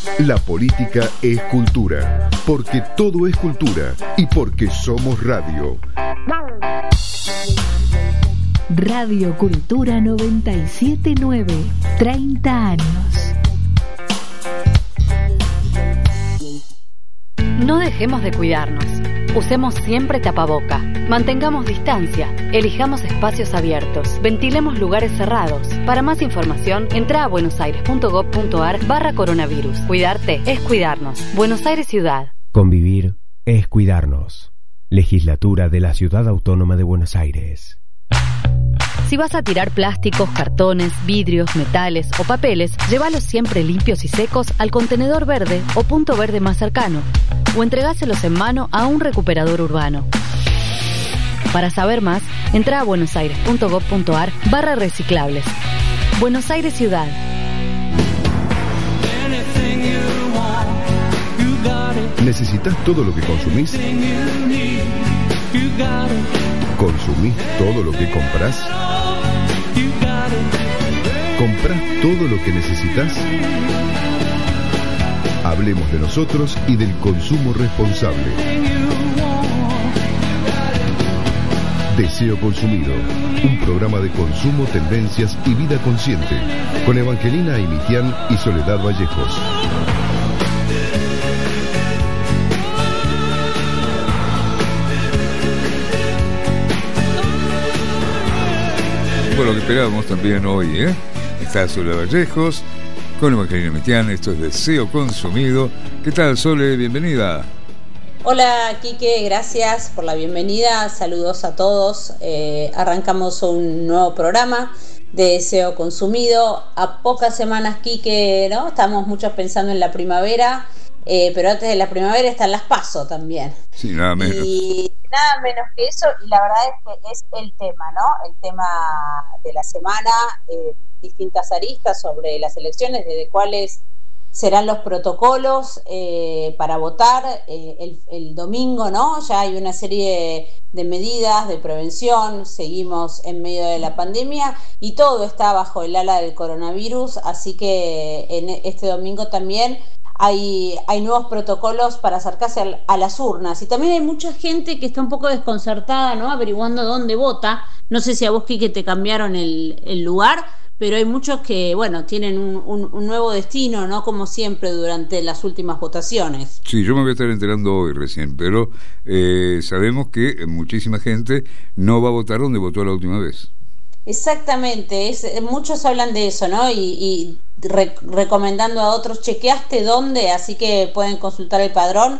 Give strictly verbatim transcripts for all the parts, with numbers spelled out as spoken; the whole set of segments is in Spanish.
La política es cultura, porque todo es cultura y porque somos radio. Radio Cultura noventa y siete punto nueve, treinta años. No dejemos de cuidarnos. Usemos siempre tapaboca. Mantengamos distancia. Elijamos espacios abiertos. Ventilemos lugares cerrados. Para más información, entra a buenosaires.gov.ar barra coronavirus. Cuidarte es cuidarnos. Buenos Aires Ciudad. Convivir es cuidarnos. Legislatura de la Ciudad Autónoma de Buenos Aires. Si vas a tirar plásticos, cartones, vidrios, metales o papeles, llévalos siempre limpios y secos al contenedor verde o punto verde más cercano, o entregáselos en mano a un recuperador urbano. Para saber más, entra a buenosaires.gov.ar barra reciclables. Buenos Aires Ciudad. ¿Necesitas todo lo que consumís? ¿Consumís todo lo que comprás? ¿Comprás todo lo que necesitas? Hablemos de nosotros y del consumo responsable. Deseo Consumido, un programa de consumo, tendencias y vida consciente, con Evangelina Aimitián y Soledad Vallejos. Lo que esperábamos también hoy, ¿eh? Está Sole Vallejos con Evangelina Metián. Esto es Deseo Consumido. ¿Qué tal, Sole? Bienvenida. Hola, Quique, gracias por la bienvenida. Saludos a todos. Eh, arrancamos un nuevo programa de Deseo Consumido. A pocas semanas, Quique, ¿no? Estamos muchos pensando en la primavera, eh, pero antes de la primavera están las PASO también. Sí, nada menos. Y nada menos que eso, y la verdad es que es el tema, ¿no? El tema de la semana, eh, distintas aristas sobre las elecciones, desde cuáles serán los protocolos eh, para votar eh, el, el domingo, ¿no? Ya hay una serie de medidas de prevención, seguimos en medio de la pandemia y todo está bajo el ala del coronavirus, así que en este domingo también Hay, hay nuevos protocolos para acercarse a, a las urnas, y también hay mucha gente que está un poco desconcertada, ¿no? Averiguando dónde vota. No sé si a vos, Quique, te cambiaron el, el lugar, pero hay muchos que, bueno, tienen un, un, un nuevo destino, ¿no? Como siempre durante las últimas votaciones. Sí, yo me voy a estar enterando hoy recién, pero eh, sabemos que muchísima gente no va a votar donde votó la última vez. Exactamente, es, muchos hablan de eso, ¿no? Y, y re, recomendando a otros, chequeaste dónde, así que pueden consultar el padrón,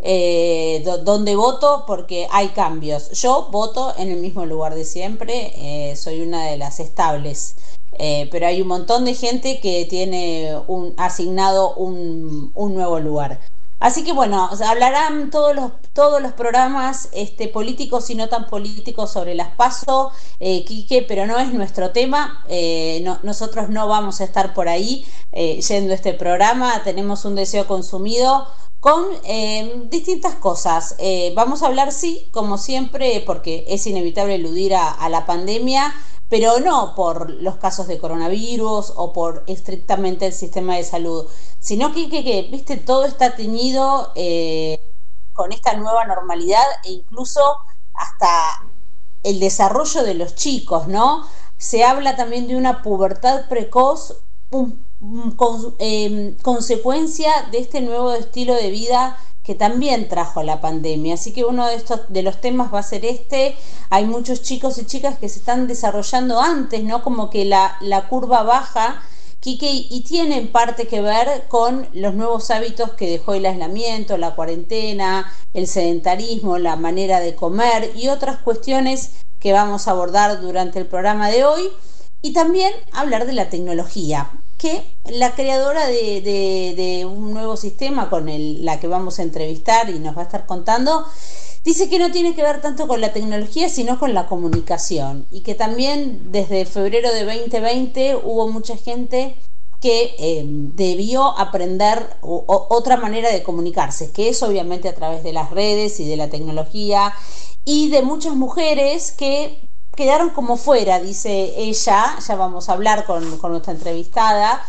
eh, do, dónde voto, porque hay cambios. Yo voto en el mismo lugar de siempre, eh, soy una de las estables, eh, pero hay un montón de gente que tiene un, asignado un, un nuevo lugar. Así que bueno, o sea, hablarán todos los todos los programas este, políticos y no tan políticos sobre las PASO, eh, Quique, pero no es nuestro tema. Eh, no, nosotros no vamos a estar por ahí eh, yendo a este programa. Tenemos un deseo consumido con eh, distintas cosas. Eh, vamos a hablar, sí, como siempre, porque es inevitable eludir a, a la pandemia, pero no por los casos de coronavirus o por estrictamente el sistema de salud, sino que, que, que viste, todo está teñido eh, con esta nueva normalidad, e incluso hasta el desarrollo de los chicos, ¿no? Se habla también de una pubertad precoz, un, un, con, eh, consecuencia de este nuevo estilo de vida que también trajo la pandemia. Así que uno de estos de los temas va a ser este. Hay muchos chicos y chicas que se están desarrollando antes, ¿no? Como que la, la curva baja, Quique, y tiene en parte que ver con los nuevos hábitos que dejó el aislamiento, la cuarentena, el sedentarismo, la manera de comer y otras cuestiones que vamos a abordar durante el programa de hoy. Y también hablar de la tecnología, que la creadora de, de, de un nuevo sistema con el, la que vamos a entrevistar y nos va a estar contando, dice que no tiene que ver tanto con la tecnología, sino con la comunicación, y que también desde febrero de veinte veinte hubo mucha gente que eh, debió aprender o, o, otra manera de comunicarse, que es obviamente a través de las redes y de la tecnología, y de muchas mujeres que quedaron como fuera, dice ella. Ya vamos a hablar con, con nuestra entrevistada,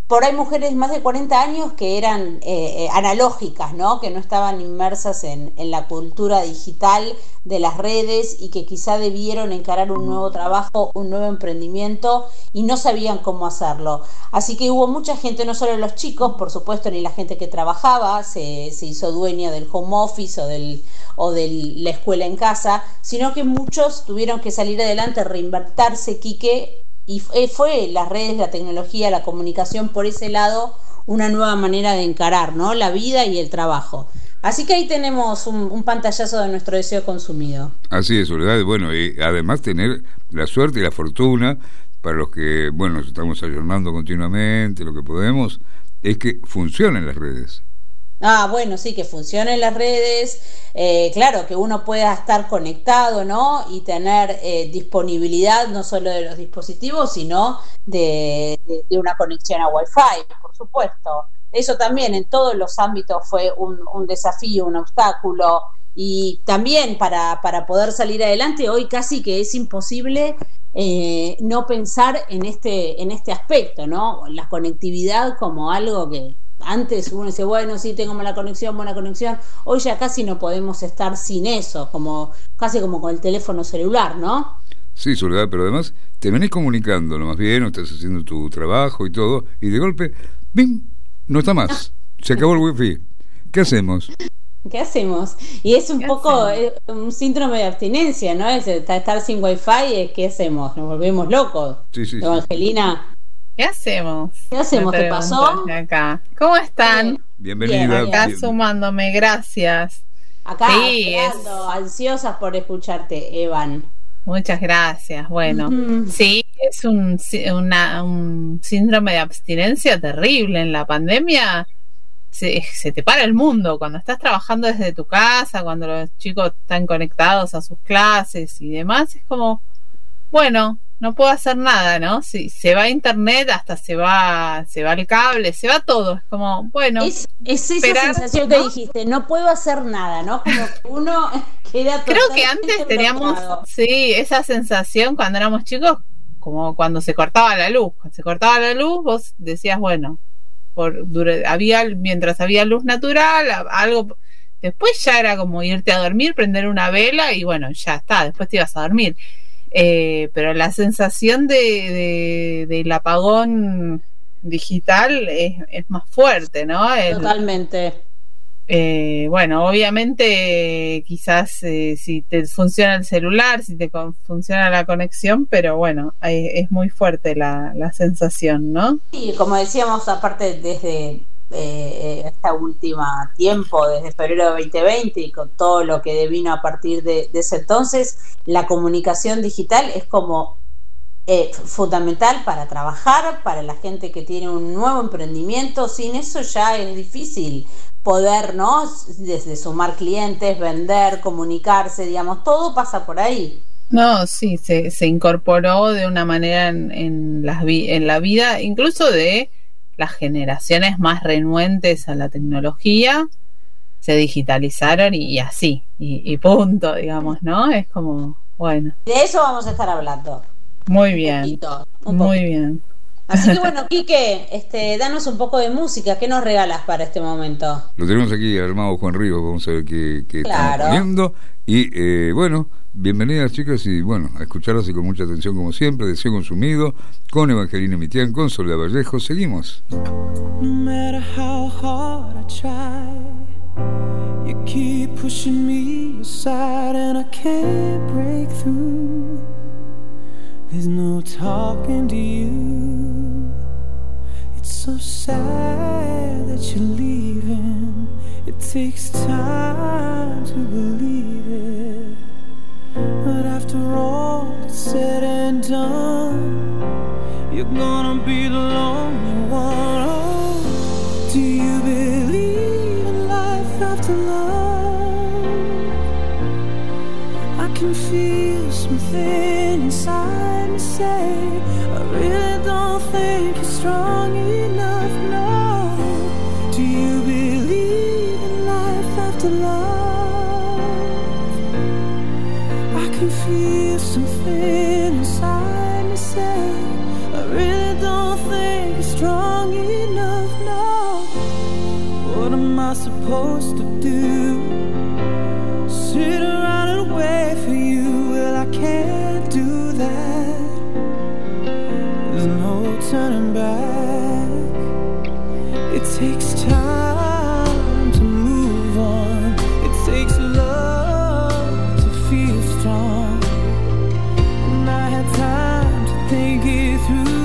por ahí mujeres más de cuarenta años que eran eh, eh, analógicas, ¿no? Que no estaban inmersas en, en la cultura digital de las redes y que quizá debieron encarar un nuevo trabajo, un nuevo emprendimiento y no sabían cómo hacerlo. Así que hubo mucha gente, no solo los chicos, por supuesto, ni la gente que trabajaba se, se hizo dueña del home office o del o de la escuela en casa, sino que muchos tuvieron que salir adelante, reinventarse, Quique, y fue las redes, la tecnología, la comunicación por ese lado una nueva manera de encarar, ¿no? La vida y el trabajo. Así que ahí tenemos un, un pantallazo de nuestro deseo consumido. Así es, Soledad. Bueno, y además tener la suerte y la fortuna, para los que, bueno, nos estamos ayornando continuamente, lo que podemos, es que funcionen las redes. Ah, bueno, sí, que funcionen las redes, eh, claro, que uno pueda estar conectado, ¿no? Y tener eh, disponibilidad no solo de los dispositivos, sino de, de, de una conexión a Wi-Fi, por supuesto. Eso también en todos los ámbitos fue un, un desafío, un obstáculo, y también para, para poder salir adelante, hoy casi que es imposible eh, no pensar en este, en este aspecto, ¿no? La conectividad como algo que antes uno dice, bueno, sí, tengo mala conexión, buena conexión. Hoy ya casi no podemos estar sin eso, como casi como con el teléfono celular, ¿no? Sí, Soledad, pero además te venís comunicando, lo más bien, o estás haciendo tu trabajo y todo, y de golpe, ¡bim!, no está más. Se acabó el wifi. ¿Qué hacemos? ¿Qué hacemos? Y es un poco eh, un síndrome de abstinencia, ¿no? Es estar sin wifi, ¿qué hacemos? Nos volvemos locos. Sí, sí, Evangelina. Sí. ¿Qué hacemos? ¿Qué hacemos? ¿Te pasó? Acá. ¿Cómo están? Bien. Bienvenida. Bien, acá bien. Sumándome, gracias. Acá, sí, esperando, es... ansiosas por escucharte, Evan. Muchas gracias. Bueno, uh-huh. Sí, es un, una, un síndrome de abstinencia terrible. En la pandemia se, se te para el mundo. Cuando estás trabajando desde tu casa, cuando los chicos están conectados a sus clases y demás, es como, bueno, no puedo hacer nada, ¿no? Si se va a internet, hasta se va se va el cable, se va todo. Es como, bueno, es, es esa esperar, sensación, ¿no? Que dijiste, no puedo hacer nada, ¿no? Como que uno queda creo que antes teníamos, bloqueado. Sí, esa sensación cuando éramos chicos, como cuando se cortaba la luz. Cuando se cortaba la luz, vos decías, bueno, por dura, había mientras había luz natural, algo. Después ya era como irte a dormir, prender una vela y bueno, ya está, después te ibas a dormir. Eh, pero la sensación de, de del apagón digital es, es más fuerte, ¿no? El, Totalmente. Eh, bueno, obviamente quizás eh, si te funciona el celular, si te con, funciona la conexión, pero bueno, hay, es muy fuerte la, la sensación, ¿no? Sí, como decíamos, aparte desde eh, esta última tiempo, desde febrero de veinte veinte y con todo lo que devino a partir de, de ese entonces, la comunicación digital es como eh, fundamental para trabajar, para la gente que tiene un nuevo emprendimiento. Sin eso ya es difícil poder, ¿no? Desde sumar clientes, vender, comunicarse, digamos, todo pasa por ahí. No, sí, se, se incorporó de una manera en, en, las vi- en la vida, incluso de las generaciones más renuentes a la tecnología, se digitalizaron y, y así, y, y punto, digamos, ¿no? Es como, bueno. De eso vamos a estar hablando. Muy bien, un poquito, un muy poquito. bien. Así que bueno, Quique, este, danos un poco de música. ¿Qué nos regalas para este momento? Lo tenemos aquí armado Juan Ríos, vamos a ver qué, qué claro. estamos viendo. Y eh, bueno, bienvenidas chicas y bueno, a escucharlas y con mucha atención como siempre. Deseo consumido con Evangelina Mitián, con Soledad Vallejo. Seguimos. No matter how hard I try, you keep pushing me aside and I can't break through. There's no talking to you. It's so sad that you're leaving. It takes time to believe it. But after all that's said and done, you're gonna be the lonely one. Oh, do you believe in life after love? I can feel something inside me say, I really don't think you're strong enough, no. Do you believe in life after love? I can feel something inside me say, I really don't think you're strong enough. I supposed to do? Sit around and wait for you? Well, I can't do that. There's no turning back. It takes time to move on. It takes love to feel strong. And I had time to think it through.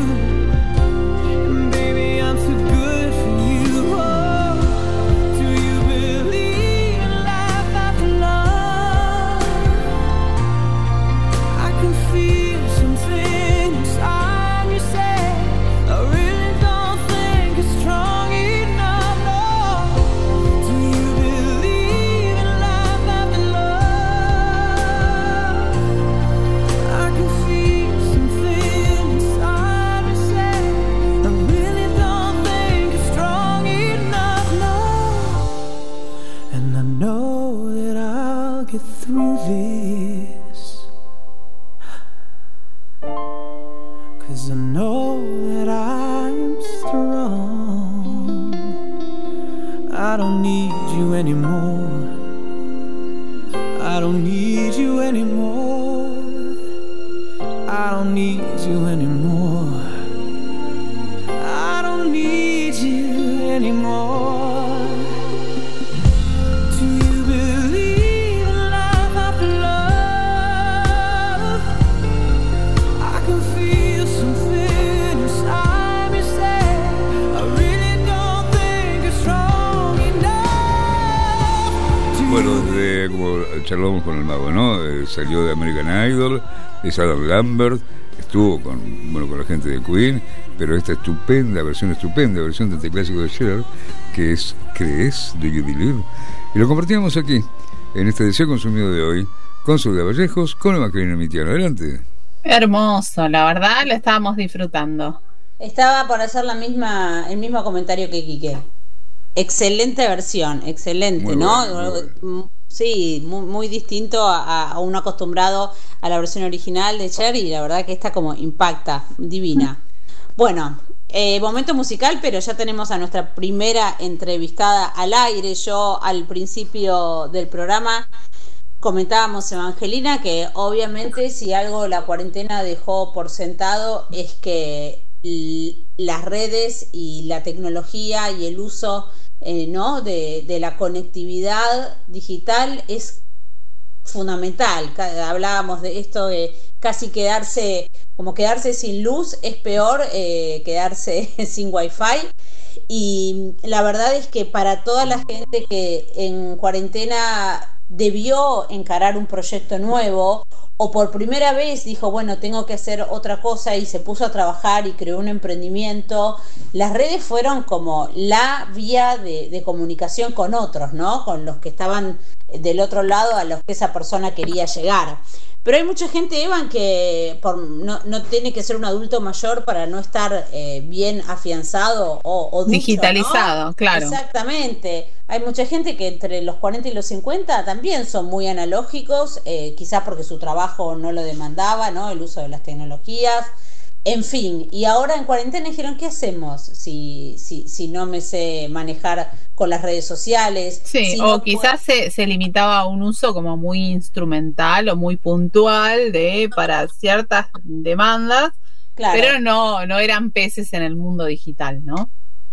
Through this, 'cause I know that I'm strong. I don't need you anymore. I don't need you anymore. I don't need you anymore. I don't need you anymore. Bueno, de, como charlamos con el mago, ¿no? Eh, salió de American Idol, es Adam Lambert, estuvo con, bueno, con la gente de Queen, pero esta estupenda versión, estupenda versión de este clásico de Cher, que es ¿Crees? ¿Do you believe? Y lo compartíamos aquí, en este Deseo Consumido de hoy, con Soledad Vallejos, con Evangelina Mitiano. Adelante. Hermoso, la verdad, lo estábamos disfrutando. Estaba por hacer la misma, el mismo comentario que Quique. Excelente versión, excelente, muy ¿no? Bueno, muy bueno. Sí, muy, muy distinto a, a uno acostumbrado a la versión original de Cher, y la verdad que esta como impacta, divina. Bueno, eh, momento musical, pero ya tenemos a nuestra primera entrevistada al aire. Yo al principio del programa comentábamos, Evangelina, que obviamente si algo la cuarentena dejó por sentado es que las redes y la tecnología y el uso eh, ¿no? de, de la conectividad digital es fundamental. Hablábamos de esto de casi quedarse, como quedarse sin luz es peor eh, quedarse sin wifi, y la verdad es que para toda la gente que en cuarentena debió encarar un proyecto nuevo, o por primera vez dijo, bueno, tengo que hacer otra cosa, y se puso a trabajar y creó un emprendimiento, las redes fueron como la vía de, de comunicación con otros, ¿no? Con los que estaban del otro lado, a los que esa persona quería llegar. Pero hay mucha gente, Evan, que por, no, no tiene que ser un adulto mayor para no estar eh, bien afianzado o, o ducho, digitalizado, ¿no? Claro. Exactamente. Hay mucha gente que entre los cuarenta y los cincuenta también son muy analógicos, eh, quizás porque su trabajo no lo demandaba, ¿no? El uso de las tecnologías. En fin, y ahora en cuarentena dijeron, ¿qué hacemos si, si, si no me sé manejar con las redes sociales? Sí, si o no quizás puedo... se, se limitaba a un uso como muy instrumental o muy puntual de para ciertas demandas, claro. Pero no, no eran peces en el mundo digital, ¿no?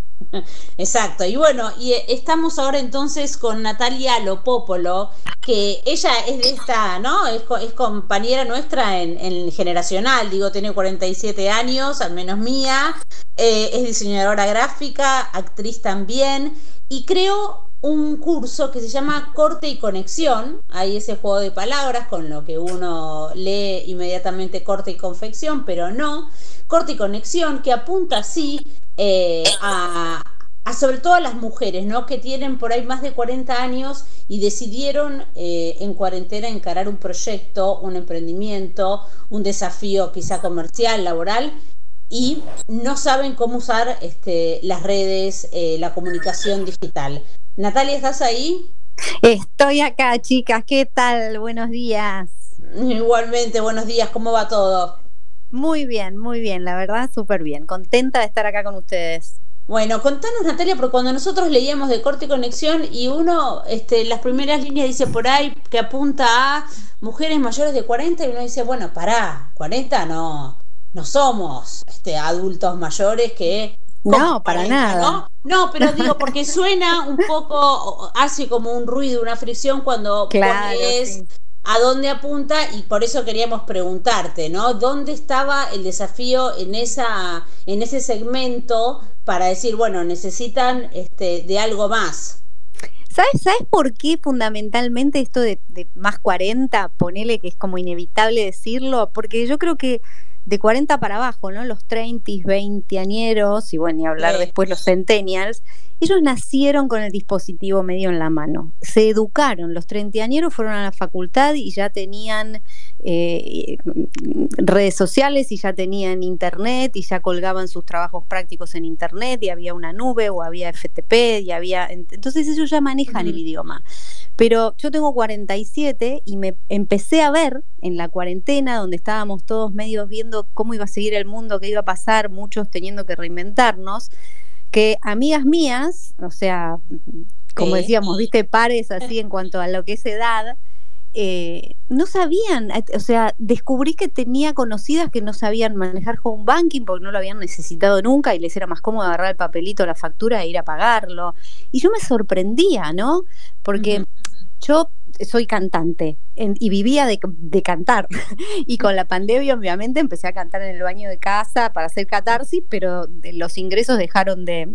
Exacto, y bueno, y estamos ahora entonces con Natalia Lopopolo, que ella es de esta, ¿no? Es, es compañera nuestra en, en generacional, digo, tiene cuarenta y siete años, al menos mía, eh, es diseñadora gráfica, actriz también, y creó un curso que se llama Corte y Conexión. Hay ese juego de palabras con lo que uno lee inmediatamente corte y confección, pero no, Corte y Conexión, que apunta así eh, a, a sobre todo a las mujeres, ¿no? Que tienen por ahí más de cuarenta años y decidieron eh, en cuarentena encarar un proyecto, un emprendimiento, un desafío quizá comercial, laboral, y no saben cómo usar este, las redes, eh, la comunicación digital. Natalia, ¿estás ahí? Estoy acá, chicas. ¿Qué tal? Buenos días. Igualmente, buenos días. ¿Cómo va todo? Muy bien, muy bien. La verdad, súper bien. Contenta de estar acá con ustedes. Bueno, contanos, Natalia, porque cuando nosotros leíamos de Corte y Conexión y uno, este, las primeras líneas dice por ahí que apunta a mujeres mayores de cuarenta y uno dice, bueno, pará, cuarenta no, no somos este, adultos mayores que... No, para cuarenta, nada. ¿no? No, pero digo, porque suena un poco, hace como un ruido, una fricción cuando claro, pones... Sí. ¿A dónde apunta? Y por eso queríamos preguntarte, ¿no? ¿Dónde estaba el desafío en esa, en ese segmento para decir, bueno, necesitan este, de algo más? ¿Sabes, ¿Sabes por qué fundamentalmente esto de, de más cuarenta, ponele que es como inevitable decirlo? Porque yo creo que de cuarenta para abajo, ¿no? Los treinta, veinteañeros, y bueno, y hablar sí. después los centennials, ellos nacieron con el dispositivo medio en la mano, se educaron, los treintañeros fueron a la facultad y ya tenían eh, redes sociales y ya tenían internet y ya colgaban sus trabajos prácticos en internet y había una nube o había F T P y había, entonces ellos ya manejan uh-huh. el idioma. Pero yo tengo cuarenta y siete y me empecé a ver en la cuarentena, donde estábamos todos medios viendo cómo iba a seguir el mundo, qué iba a pasar, muchos teniendo que reinventarnos, que amigas mías, o sea, como sí. decíamos, viste, pares así en cuanto a lo que es edad, eh, no sabían, o sea, descubrí que tenía conocidas que no sabían manejar home banking porque no lo habían necesitado nunca y les era más cómodo agarrar el papelito, la factura e ir a pagarlo. Y yo me sorprendía, ¿no? Porque... Uh-huh. Yo soy cantante en, y vivía de, de cantar y con la pandemia obviamente empecé a cantar en el baño de casa para hacer catarsis, pero de, los ingresos dejaron de,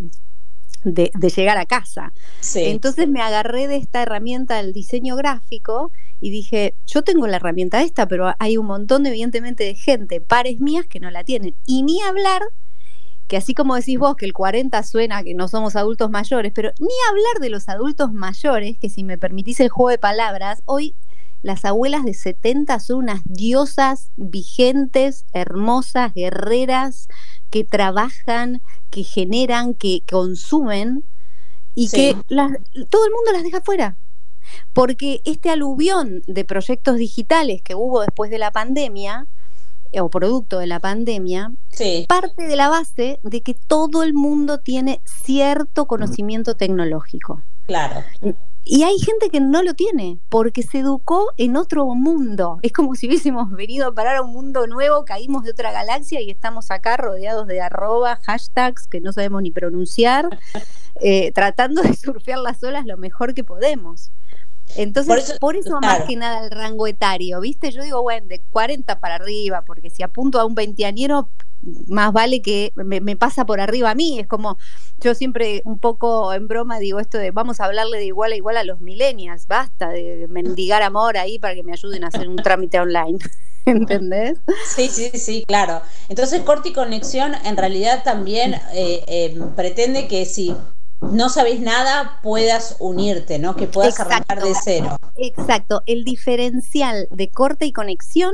de, de llegar a casa. Sí. Entonces me agarré de esta herramienta del diseño gráfico y dije, yo tengo la herramienta esta, pero hay un montón evidentemente de gente, pares mías que no la tienen. Y ni hablar que así como decís vos que el cuarenta suena que no somos adultos mayores, pero ni hablar de los adultos mayores, que si me permitís el juego de palabras, hoy las abuelas de setenta son unas diosas vigentes, hermosas, guerreras, que trabajan, que generan, que consumen y sí. que las, todo el mundo las deja fuera. Porque este aluvión de proyectos digitales que hubo después de la pandemia o producto de la pandemia, sí. parte de la base de que todo el mundo tiene cierto conocimiento tecnológico. Claro. Y hay gente que no lo tiene, porque se educó en otro mundo. Es como si hubiésemos venido a parar a un mundo nuevo, caímos de otra galaxia y estamos acá rodeados de arroba, hashtags que no sabemos ni pronunciar, eh, tratando de surfear las olas lo mejor que podemos. Entonces, por eso, por eso claro. más que nada el rango etario, ¿viste? Yo digo, bueno, de cuarenta para arriba, porque si apunto a un veinteañero, más vale que me, me pasa por arriba a mí. Es como, yo siempre un poco en broma digo esto de vamos a hablarle de igual a igual a los millennials, basta de mendigar amor ahí para que me ayuden a hacer un trámite online. ¿Entendés? Sí, sí, sí, claro. Entonces, Corte y Conexión en realidad también eh, eh, pretende que si no sabes nada, puedas unirte, ¿no? Que puedas Exacto. arrancar de cero. Exacto. El diferencial de Corte y Conexión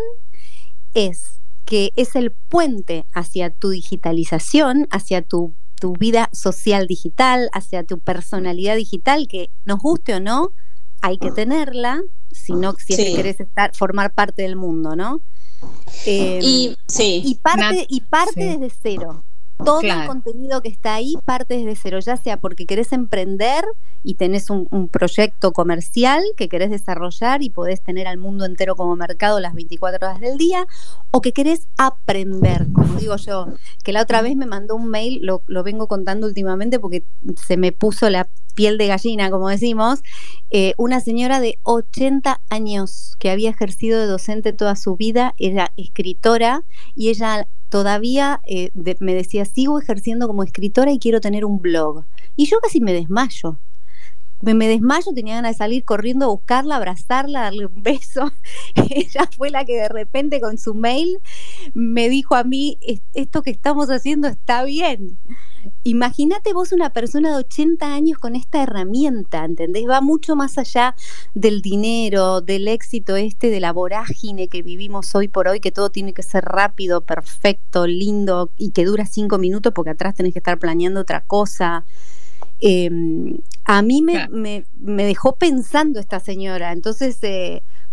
es que es el puente hacia tu digitalización, hacia tu, tu vida social digital, hacia tu personalidad digital, que nos guste o no, hay que tenerla, si no, si sí. es que querés estar, formar parte del mundo, ¿no? Eh, y, sí. y parte, y parte sí. desde cero. Todo claro. el contenido que está ahí parte desde cero, ya sea porque querés emprender y tenés un, un proyecto comercial que querés desarrollar y podés tener al mundo entero como mercado las veinticuatro horas del día, o que querés aprender, como digo yo, que la otra vez me mandó un mail, lo, lo vengo contando últimamente porque se me puso la piel de gallina, como decimos, eh, una señora de ochenta años que había ejercido de docente toda su vida, era escritora y ella todavía eh, de, me decía, sigo ejerciendo como escritora y quiero tener un blog. Y yo casi me desmayo. Me, me desmayo, tenía ganas de salir corriendo a buscarla, abrazarla, darle un beso. Ella fue la que de repente con su mail me dijo a mí, esto que estamos haciendo está bien. Imagínate vos una persona de ochenta años con esta herramienta, ¿entendés? Va mucho más allá del dinero, del éxito este, de la vorágine que vivimos hoy por hoy, que todo tiene que ser rápido, perfecto, lindo y que dura cinco minutos porque atrás tenés que estar planeando otra cosa. Eh, a mí me, me, me dejó pensando esta señora, entonces... Eh,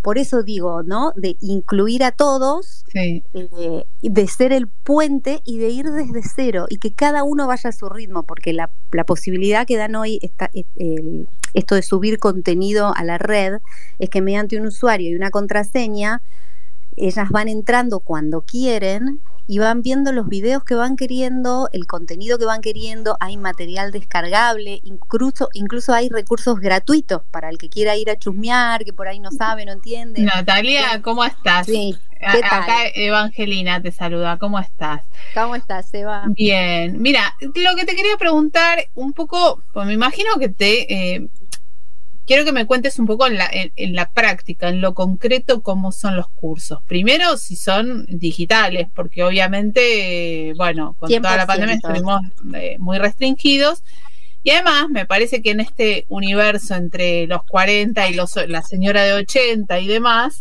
por eso digo, ¿no? De incluir a todos, sí. eh, de ser el puente y de ir desde cero y que cada uno vaya a su ritmo, porque la, la posibilidad que dan hoy está, el, esto de subir contenido a la red es que mediante un usuario y una contraseña ellas van entrando cuando quieren y van viendo los videos que van queriendo, el contenido que van queriendo, hay material descargable, incluso, incluso hay recursos gratuitos para el que quiera ir a chusmear, que por ahí no sabe, no entiende. Natalia, ¿cómo estás? Sí, ¿qué tal? Acá Evangelina te saluda, ¿cómo estás? ¿Cómo estás, Eva? Bien, mira, lo que te quería preguntar un poco, pues me imagino que te... Eh, quiero que me cuentes un poco en la, en, en la práctica, en lo concreto, cómo son los cursos. Primero, si son digitales, porque obviamente, eh, bueno, con toda la pandemia estuvimos eh, muy restringidos. Y además, me parece que en este universo entre los cuarenta y los, la señora de ochenta y demás,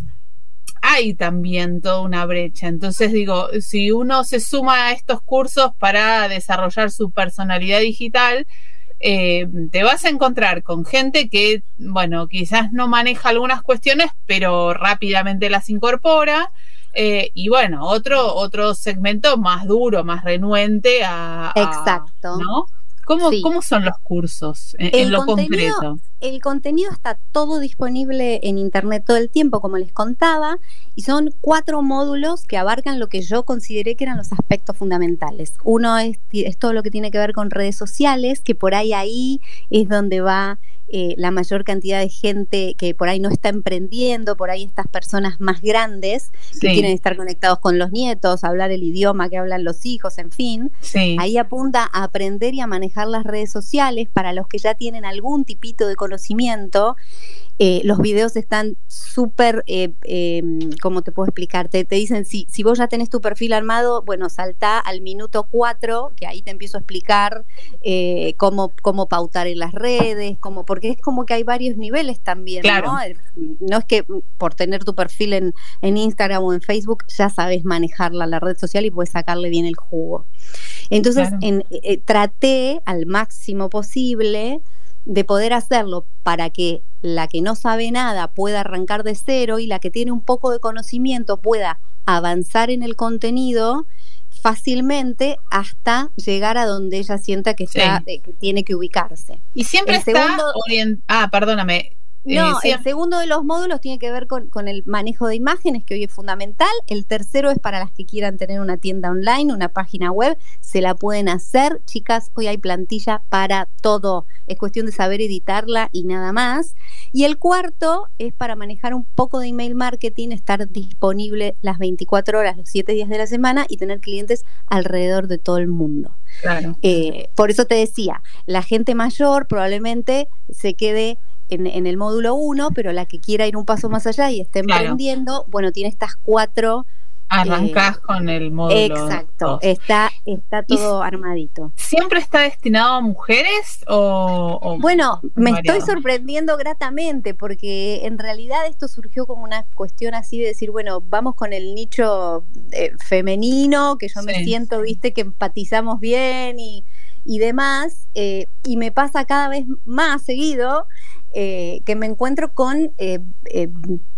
hay también toda una brecha. Entonces, digo, si uno se suma a estos cursos para desarrollar su personalidad digital, Eh, te vas a encontrar con gente que, bueno, quizás no maneja algunas cuestiones, pero rápidamente las incorpora, eh, y bueno, otro otro segmento más duro, más renuente a... a Exacto. ¿no? ¿Cómo, sí. ¿Cómo son los cursos en, en lo concreto? El contenido está todo disponible en internet todo el tiempo, como les contaba, y son cuatro módulos que abarcan lo que yo consideré que eran los aspectos fundamentales. Uno es, es todo lo que tiene que ver con redes sociales, que por ahí ahí es donde va eh, la mayor cantidad de gente que por ahí no está emprendiendo, por ahí estas personas más grandes que sí. quieren estar conectados con los nietos, hablar el idioma que hablan los hijos, en fin. Sí. Ahí apunta a aprender y a manejar las redes sociales. Para los que ya tienen algún tipito de conocimiento, eh, los videos están súper, eh, eh, ¿cómo te puedo explicar? Te, te dicen, si, si vos ya tenés tu perfil armado, bueno, saltá al minuto cuatro, que ahí te empiezo a explicar eh, cómo, cómo pautar en las redes, cómo, porque es como que hay varios niveles también, claro. ¿no? No es que por tener tu perfil en, en Instagram o en Facebook ya sabes manejarla, la red social, y puedes sacarle bien el jugo. Entonces, claro. en, eh, traté al máximo posible de poder hacerlo para que la que no sabe nada pueda arrancar de cero y la que tiene un poco de conocimiento pueda avanzar en el contenido fácilmente hasta llegar a donde ella sienta que, está, sí. eh, que tiene que ubicarse. Y siempre el está segundo, orient... Ah, perdóname. No, eh, el segundo de los módulos tiene que ver con, con el manejo de imágenes, que hoy es fundamental. El tercero es para las que quieran tener una tienda online, una página web, se la pueden hacer. Chicas, hoy hay plantilla para todo, es cuestión de saber editarla y nada más. Y el cuarto es para manejar un poco de email marketing, estar disponible las veinticuatro horas, los siete días de la semana y tener clientes alrededor de todo el mundo. Claro. Eh, por eso te decía, la gente mayor probablemente se quede En, en el módulo uno, pero la que quiera ir un paso más allá y esté emprendiendo, claro. bueno, tiene estas cuatro. Arrancás eh, con el módulo. Exacto, dos. está está todo armadito. ¿Siempre está destinado a mujeres o...? o bueno, me variado? Estoy sorprendiendo gratamente porque en realidad esto surgió como una cuestión así de decir, bueno, vamos con el nicho eh, femenino, que yo sí. me siento, viste, que empatizamos bien y, y demás, eh, y me pasa cada vez más seguido Eh, que me encuentro con eh, eh,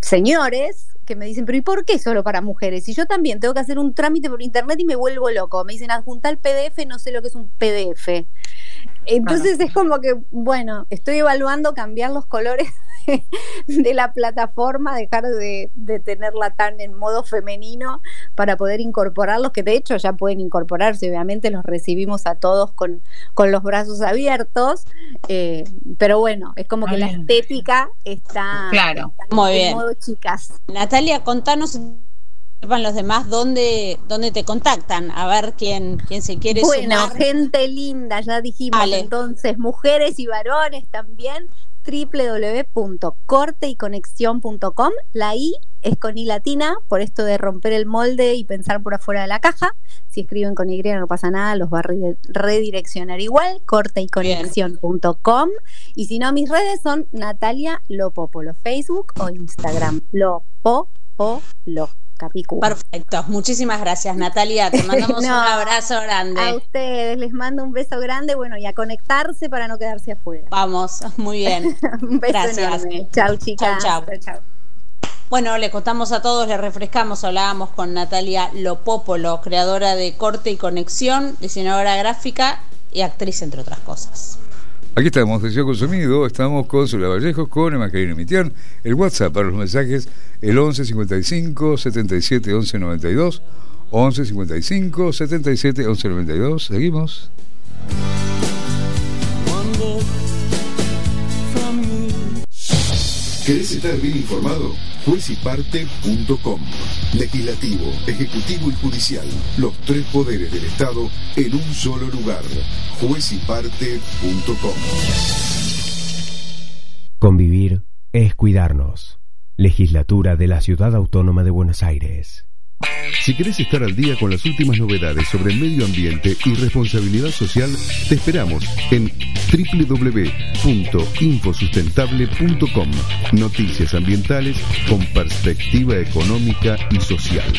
señores que me dicen, pero ¿y por qué solo para mujeres? Y yo también tengo que hacer un trámite por internet y me vuelvo loco. Me dicen, adjuntar el P D F, no sé lo que es un P D F. Entonces bueno. es como que, bueno, estoy evaluando cambiar los colores de la plataforma, dejar de, de tenerla tan en modo femenino para poder incorporarlos, que de hecho ya pueden incorporarse, obviamente los recibimos a todos con, con los brazos abiertos, eh, pero bueno, es como que la estética está, claro. está Muy en bien. modo chicas. Natalia, contanos, sepan los demás dónde, dónde te contactan, a ver quién, quién se quiere bueno, sumar. Bueno, gente linda, ya dijimos, vale. Entonces, mujeres y varones también, doble u doble u doble u punto corte y conexión punto com. La I es con I latina, por esto de romper el molde y pensar por afuera de la caja. Si escriben con Y no pasa nada, los va a redireccionar igual, corte y conexión punto com. Y si no, mis redes son Natalia Lopopolo, Facebook o Instagram, Lopopolo. Capicú. Perfecto, muchísimas gracias, Natalia, te mandamos no, un abrazo grande. A ustedes les mando un beso grande, bueno, y a conectarse para no quedarse afuera. Vamos, muy bien. Un beso gracias. enorme. Chau, chicas. Chau, chau. Chau, chau. Bueno, le contamos a todos, le refrescamos, hablábamos con Natalia Lopopolo, creadora de Corte y Conexión, diseñadora gráfica y actriz, entre otras cosas. Aquí estamos, Deseo Consumido, estamos con Soledad Vallejos, con Evangelina Mitián. El WhatsApp para los mensajes, el once cincuenta y cinco setenta y siete once noventa y dos, once cincuenta y cinco setenta y siete once noventa y dos. Seguimos. ¿Querés estar bien informado? juez y parte punto com. Legislativo, Ejecutivo y Judicial. Los tres poderes del Estado en un solo lugar. juez y parte punto com. Convivir es cuidarnos. Legislatura de la Ciudad Autónoma de Buenos Aires. Si querés estar al día con las últimas novedades sobre el medio ambiente y responsabilidad social, te esperamos en doble u doble u doble u punto infosustentable punto com. Noticias ambientales con perspectiva económica y social.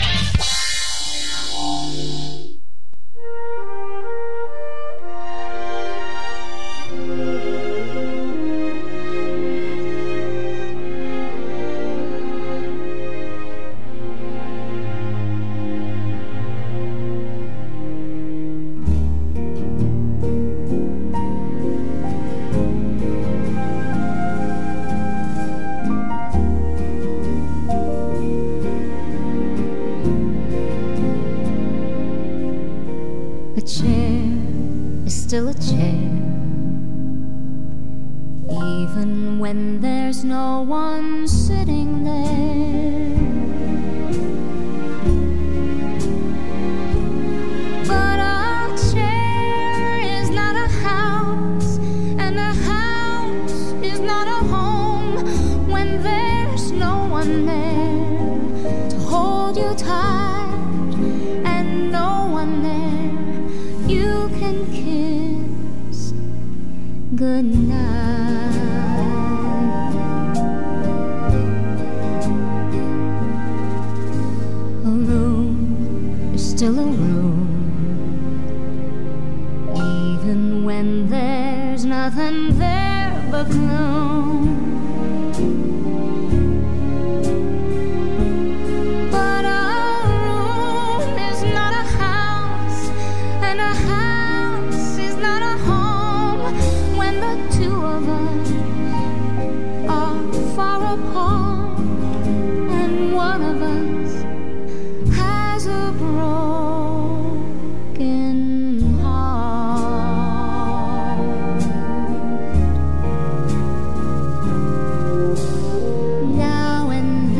Still a chair, even when there's no one sitting there. But a chair is not a house, and a house is not a home when there's no one there to hold you tight, and no one there you can kiss good night. A room is still a room, even when there's nothing there but gloom. But a room is not a house, and a house is not a home when the two of us are far apart, and one of us has a broken heart. Now and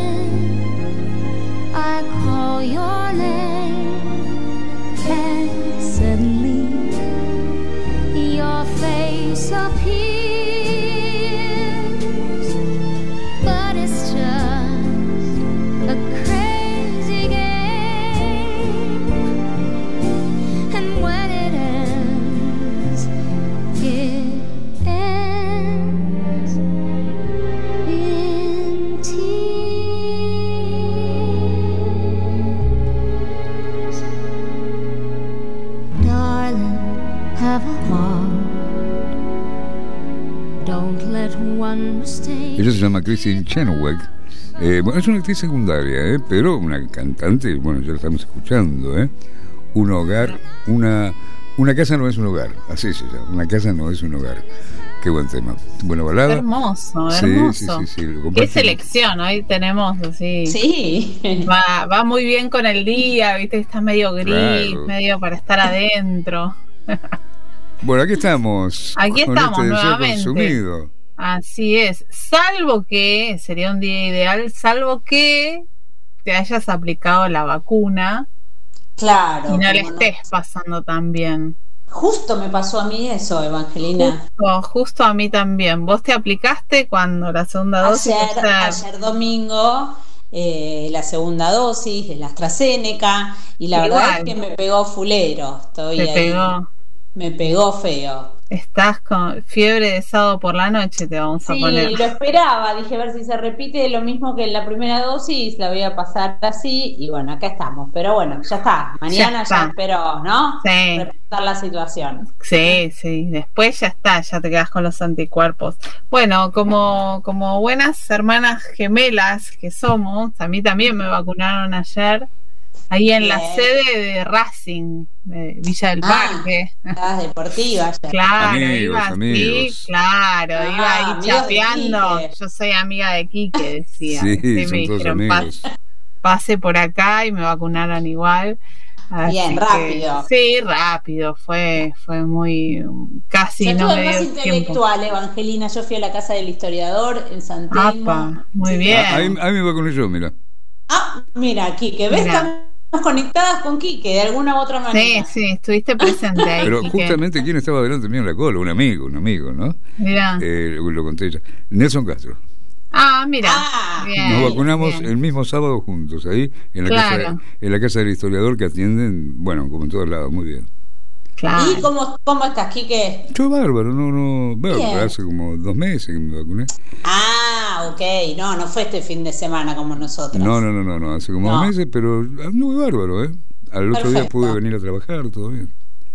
then I call your name, and suddenly your face appears, but it's just a crazy game, and when it ends, it ends in tears. Darling, have a heart. Don't let one mistake. Ella se llama Kristen Chenoweth. Eh, bueno, es una actriz secundaria, eh, pero una cantante, bueno, ya la estamos escuchando, ¿eh? Un hogar, una una casa no es un hogar, así se llama. Una casa no es un hogar. Qué buen tema. Buena balada. Hermoso, Sí, hermoso. sí, sí, sí, lo Qué compartimos. selección, hoy tenemos así. Sí. Va, va muy bien con el día, viste, está medio gris, Claro. medio para estar adentro. Bueno, aquí estamos. Aquí con estamos este deseo nuevamente. consumido. Así es, salvo que, sería un día ideal, salvo que te hayas aplicado la vacuna Claro. y no le como no. estés pasando tan bien. Justo me pasó a mí eso, Evangelina. Justo, justo a mí también. ¿Vos te aplicaste cuando la segunda dosis? Ayer, ayer domingo, eh, la segunda dosis de la AstraZeneca, y la Igual. verdad es que me pegó fulero. Estoy Te ahí. pegó. Me pegó feo. Estás con fiebre de sábado por la noche, te vamos a Sí, poner. lo esperaba, dije a ver si se repite lo mismo que en la primera dosis, la voy a pasar así y bueno, acá estamos, pero bueno, ya está, mañana ya, está. espero, ¿no? Sí. Reportar la situación. Sí, sí, después ya está, ya te quedas con los anticuerpos. Bueno, como, como buenas hermanas gemelas que somos, a mí también me vacunaron ayer, ahí en Bien. la sede de Racing, de Villa del Ah, Parque. Las deportivas ya. Claro, Amigos, iba así, amigos. claro, Ah, iba ahí amigos de chapeando. Quique. Yo soy amiga de Quique, decía. Sí, Sí, son me todos dijeron, amigos. "Pas- pase por acá", y me vacunaron igual. Así Bien, que, rápido. sí, rápido, fue, fue muy, casi Yo no tuve me más dio tiempo. intelectual, Evangelina. Yo fui a la casa del historiador en San Telmo. Apa, muy Sí. bien. Ah, ahí, ahí me vacuné yo, mira. Ah, mira, Quique, ¿ves? Mira. Estamos conectadas con Quique de alguna u otra Sí, manera. sí, estuviste presente ahí. Pero Quique. justamente, ¿quién estaba delante mío en la cola? Un amigo, un amigo, ¿no? Mirá. Eh, lo conté ya. Nelson Castro. Ah, mira. Ah, bien, Nos vacunamos bien. el mismo sábado juntos, ahí, en la, Claro. casa, en la casa del historiador que atienden, bueno, como en todos lados, muy bien. Claro. ¿Y cómo, cómo estás, Quique? Yo bárbaro, no, no, bueno, Bien. hace como dos meses que me vacuné. Ah, ok. No, no fue este fin de semana como nosotros. No, no, no, no, no, hace como No. dos meses, pero anduve bárbaro, ¿eh? Al otro día Perfecto. pude venir a trabajar, todo bien.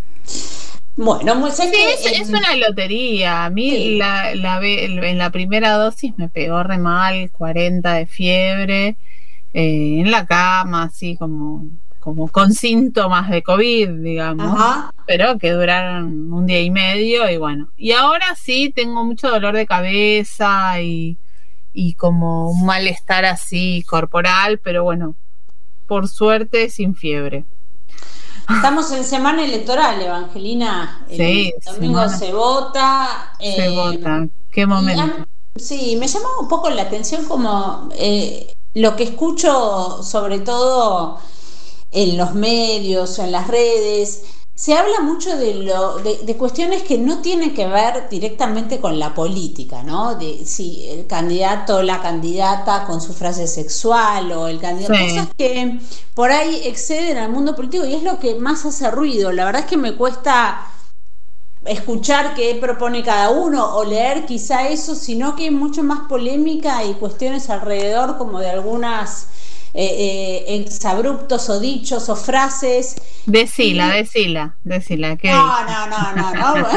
Bueno, muy sé Sí, que, es, eh, es una lotería. A mí Sí. la, la, ve- en la primera dosis me pegó re mal, cuarenta de fiebre, eh, en la cama, así como, como con síntomas de COVID, digamos, Ajá. pero que duraron un día y medio y bueno. Y ahora sí tengo mucho dolor de cabeza y, y como un malestar así corporal, pero bueno, por suerte sin fiebre. Estamos en semana electoral, Evangelina. El Sí, domingo semana. se vota. Se eh, vota. Qué y momento. a- sí, me llama un poco la atención como eh, lo que escucho, sobre todo en los medios o en las redes. Se habla mucho de, lo, de, de cuestiones que no tienen que ver directamente con la política, ¿no? De si el candidato o la candidata con su frase sexual o el candidato, Sí. cosas que por ahí exceden al mundo político y es lo que más hace ruido. La verdad es que me cuesta escuchar qué propone cada uno o leer quizá eso, sino que hay mucho más polémica y cuestiones alrededor como de algunas eh, eh, exabruptos o dichos o frases. Decila, Y- decila, decila. ¿Qué No, dice? no, no, no, no.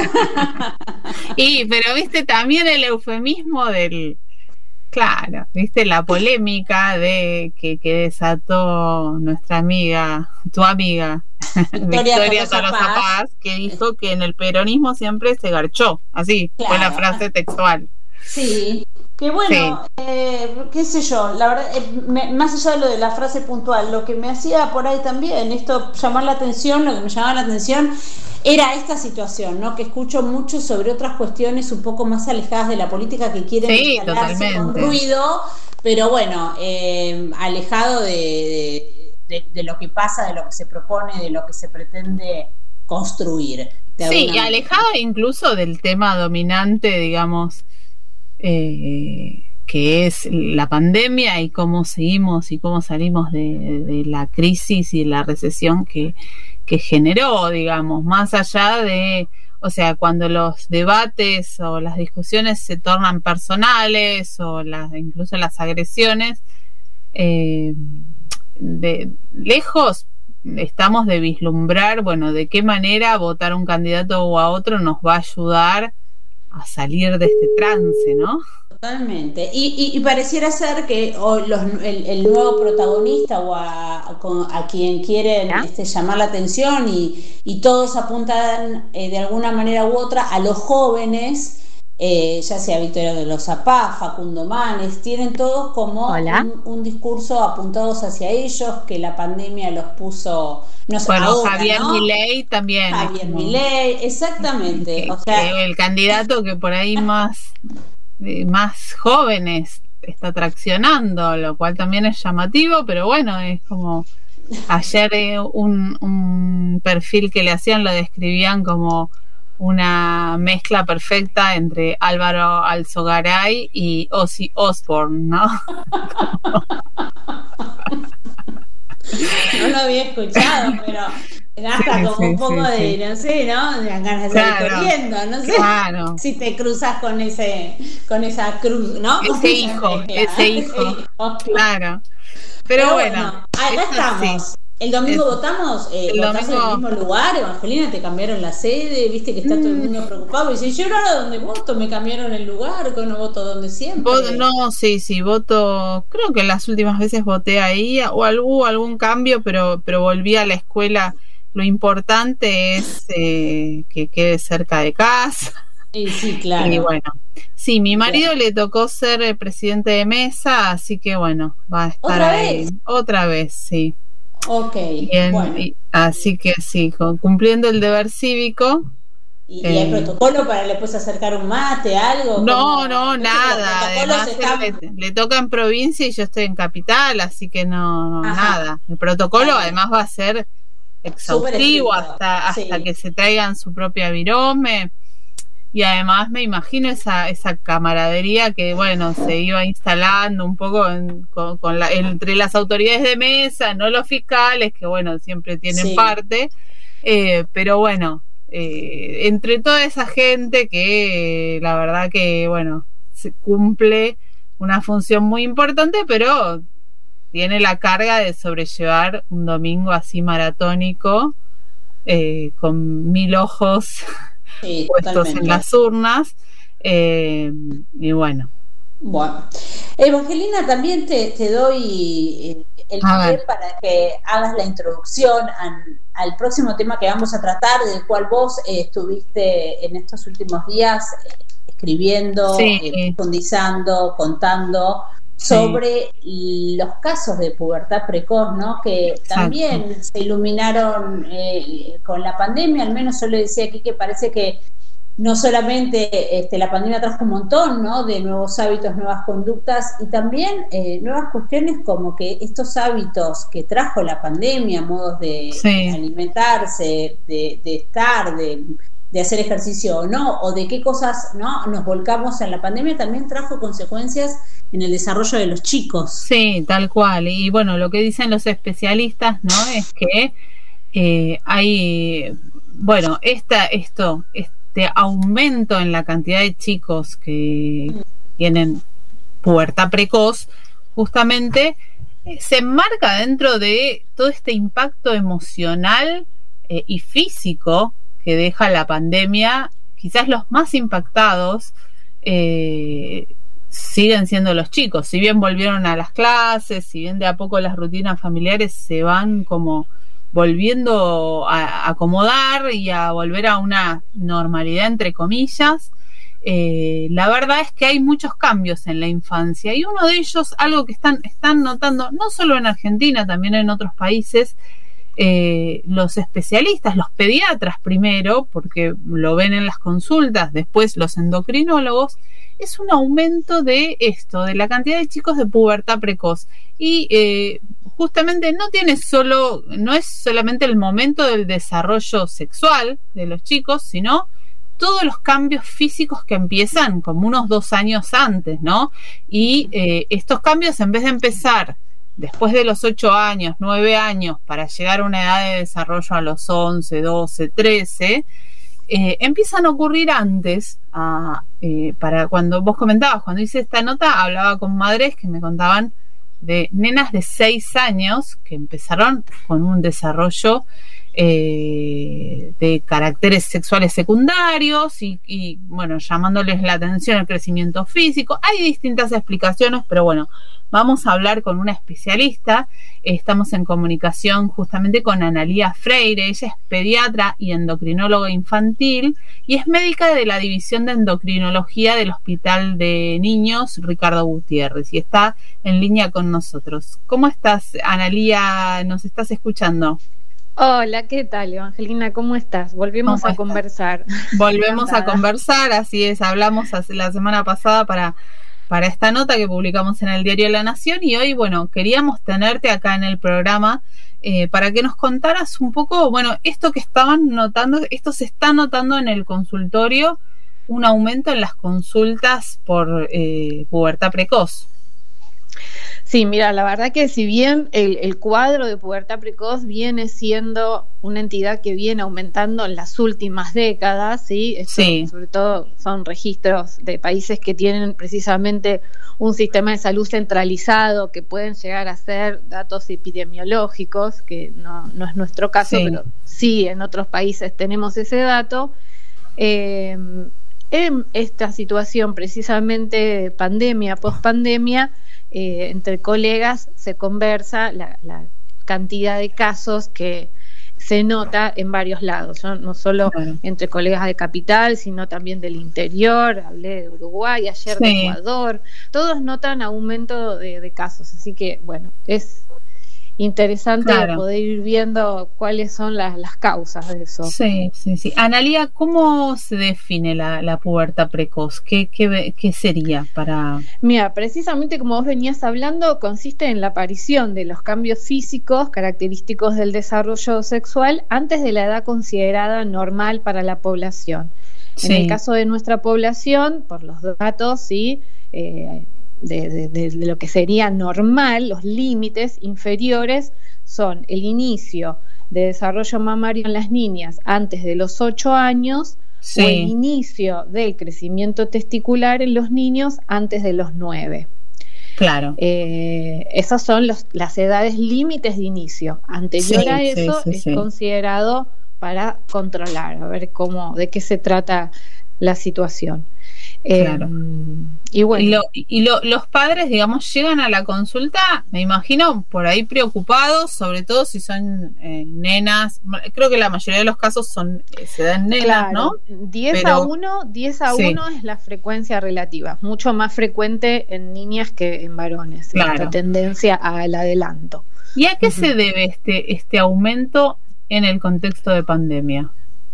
Y, pero viste también el eufemismo del, claro, viste la polémica de que, que desató nuestra amiga, tu amiga, Victoria Victoria Tolosa Tolosa Paz. Paz, que dijo que en el peronismo siempre se garchó, así, fue la Claro. frase textual. Sí, que bueno, eh, qué sé yo, la verdad, eh, me- más allá de lo de la frase puntual, lo que me hacía por ahí también, esto llamar la atención, lo que me llamaba la atención era esta situación, ¿no? Que escucho mucho sobre otras cuestiones un poco más alejadas de la política que quieren Sí, instalarse con totalmente. ruido, pero bueno, eh, alejado de, de, de- de lo que pasa, de lo que se propone, de lo que se pretende construir. de Sí, alguna y manera. alejado incluso del tema dominante, digamos, eh, que es la pandemia y cómo seguimos y cómo salimos de, de la crisis y la recesión que, que generó, digamos, más allá de, o sea, cuando los debates o las discusiones se tornan personales o las, incluso las agresiones, eh, de lejos estamos de vislumbrar, bueno, de qué manera votar a un candidato o a otro nos va a ayudar a salir de este trance, ¿no? Totalmente. Y, y, y pareciera ser que o los, el, el nuevo protagonista o a, a, con- a quien quieren este, llamar la atención y, y todos apuntan eh, de alguna manera u otra a los jóvenes, eh, ya sea Victoria de los Paz, Facundo Manes, tienen todos como un, un discurso apuntados hacia ellos, que la pandemia los puso, no sé, Bueno, ahora, Javier ¿no? Milei también. Javier como- Milei, exactamente. que- O sea, que el candidato que por ahí más, eh, más jóvenes está traccionando, lo cual también es llamativo, pero bueno, es como ayer eh, un, un perfil que le hacían lo describían como una mezcla perfecta entre Álvaro Alzogaray y Ozzy Osbourne, ¿no? no lo había escuchado, pero Gasta Sí, como sí, un poco sí, de, sí. no sé, ¿no? De ganas de salir Claro, corriendo, no sé. claro. Si te cruzas con ese, con esa cruz, ¿no? Ese hijo, ese hijo, claro. Pero, Pero bueno, bueno, acá es estamos. así. El domingo Es- votamos, eh, el votás en el domingo- mismo lugar, Evangelina, te cambiaron la sede, viste que está todo el mundo preocupado. Y dice, yo ahora donde voto, me cambiaron el lugar, que no voto donde siempre. Voto- no, sí, sí, voto, creo que las últimas veces voté ahí, o al- hubo algún cambio, pero, pero volví a la escuela. Lo importante es eh, que quede cerca de casa. Y sí, claro. Y bueno, sí, mi marido le tocó ser el presidente de mesa, así que bueno, va a estar ¿Otra ahí. vez? Otra vez, sí. Ok, Bien, bueno. y- así que sí, con- cumpliendo el deber cívico. ¿Y, y hay eh, protocolo para le puedes acercar un mate, algo? No, ¿Cómo? no, Viste que nada. los protocolos Además, están- él le, le toca en provincia y yo estoy en capital, así que no, no, Ajá. nada. El protocolo Está bien. además va a ser exhaustivo Súper estricto, hasta, hasta sí. que se traigan su propia virome. Y además me imagino esa, esa camaradería que, bueno, se iba instalando un poco en- con, con la, entre las autoridades de mesa, no los fiscales, que, bueno, siempre tienen Sí. parte. Eh, pero bueno, eh, entre toda esa gente que eh, la verdad que, bueno, se cumple una función muy importante, pero tiene la carga de sobrellevar un domingo así maratónico, eh, con mil ojos Sí, puestos totalmente. en las urnas, eh, y bueno. Bueno, Evangelina, también te, te doy eh, el A pie ver. para que hagas la introducción al, al próximo tema que vamos a tratar, del cual vos eh, estuviste en estos últimos días eh, escribiendo, Sí. eh, profundizando, contando sobre los casos de pubertad precoz, ¿no? Que Exacto. también se iluminaron eh, con la pandemia. Al menos yo le decía aquí que parece que no solamente este, la pandemia trajo un montón, ¿no?, de nuevos hábitos, nuevas conductas, y también eh, nuevas cuestiones como que estos hábitos que trajo la pandemia, modos de, Sí. de alimentarse, de, de estar, de, de hacer ejercicio o no, o de qué cosas, ¿no?, nos volcamos en la pandemia, también trajo consecuencias en el desarrollo de los chicos. Sí, tal cual. Y bueno, lo que dicen los especialistas, ¿no?, es que eh, hay, bueno, esta, esto, este aumento en la cantidad de chicos que tienen pubertad precoz, justamente eh, se enmarca dentro de todo este impacto emocional eh, y físico que deja la pandemia. Quizás los más impactados eh, siguen siendo los chicos, si bien volvieron a las clases, si bien de a poco las rutinas familiares se van como volviendo a acomodar y a volver a una normalidad entre comillas, eh, la verdad es que hay muchos cambios en la infancia, y uno de ellos, algo que están, están notando no solo en Argentina, también en otros países, eh, los especialistas, los pediatras primero, porque lo ven en las consultas, después los endocrinólogos, es un aumento de esto, de la cantidad de chicos de pubertad precoz. Y eh, justamente no tiene solo, no es solamente el momento del desarrollo sexual de los chicos, sino todos los cambios físicos que empiezan como unos dos años antes, ¿no? Y eh, estos cambios, en vez de empezar después de los ocho años, nueve años, para llegar a una edad de desarrollo a los once, doce, trece, eh, empiezan a ocurrir antes. A, eh, para cuando vos comentabas, cuando hice esta nota, hablaba con madres que me contaban de nenas de seis años que empezaron con un desarrollo eh, de caracteres sexuales secundarios y, y, bueno, llamándoles la atención al crecimiento físico. Hay distintas explicaciones, pero bueno, vamos a hablar con una especialista. Estamos en comunicación justamente con Analía Freire. Ella es pediatra y endocrinóloga infantil y es médica de la División de Endocrinología del Hospital de Niños Ricardo Gutiérrez, y está en línea con nosotros. ¿Cómo estás, Analía? ¿Nos estás escuchando? Hola, ¿qué tal, Evangelina? ¿Cómo estás? Volvimos ¿Cómo a estás? conversar. Volvemos a Encantada. conversar, así es, hablamos hace- la semana pasada para, para esta nota que publicamos en el Diario La Nación, y hoy, bueno, queríamos tenerte acá en el programa eh, para que nos contaras un poco, bueno, esto que estaban notando, esto se está notando en el consultorio, un aumento en las consultas por eh, pubertad precoz. Sí, mira, la verdad que si bien el, el cuadro de pubertad precoz viene siendo una entidad que viene aumentando en las últimas décadas, ¿sí? Esto, Sí. sobre todo son registros de países que tienen precisamente un sistema de salud centralizado, que pueden llegar a ser datos epidemiológicos, que no, no es nuestro caso, Sí. pero sí en otros países tenemos ese dato. Eh, en esta situación precisamente de pandemia, pospandemia, Eh, entre colegas se conversa la, la cantidad de casos que se nota en varios lados, ¿no? No solo Claro. entre colegas de capital, sino también del interior. Hablé de Uruguay, ayer de Sí. Ecuador. Todos notan aumento de, de casos, así que bueno, es interesante Claro. poder ir viendo cuáles son las, las causas de eso. Sí, sí, sí. Analía, ¿cómo se define la, la pubertad precoz? ¿Qué, qué, qué sería para...? Mira, precisamente como vos venías hablando, consiste en la aparición de los cambios físicos característicos del desarrollo sexual antes de la edad considerada normal para la población. Sí. En el caso de nuestra población, por los datos, sí, eh, de, de, de, de lo que sería normal, los límites inferiores son el inicio de desarrollo mamario en las niñas antes de los ocho años, Sí. o el inicio del crecimiento testicular en los niños antes de los nueve. Claro. Eh, esas son los, las edades límites de inicio. Anterior Sí, a sí, eso sí, es sí. considerado para controlar, a ver cómo, de qué se trata la situación. Claro. Eh, y bueno, Y, lo, y lo, los padres, digamos, llegan a la consulta, me imagino, por ahí preocupados, sobre todo si son eh, nenas. Creo que la mayoría de los casos son eh, se dan nenas, claro, ¿no? diez Pero- a uno, diez a Sí. uno es la frecuencia relativa, mucho más frecuente en niñas que en varones, Claro. esta tendencia al adelanto. ¿Y a qué Ujú. se debe este, este aumento en el contexto de pandemia?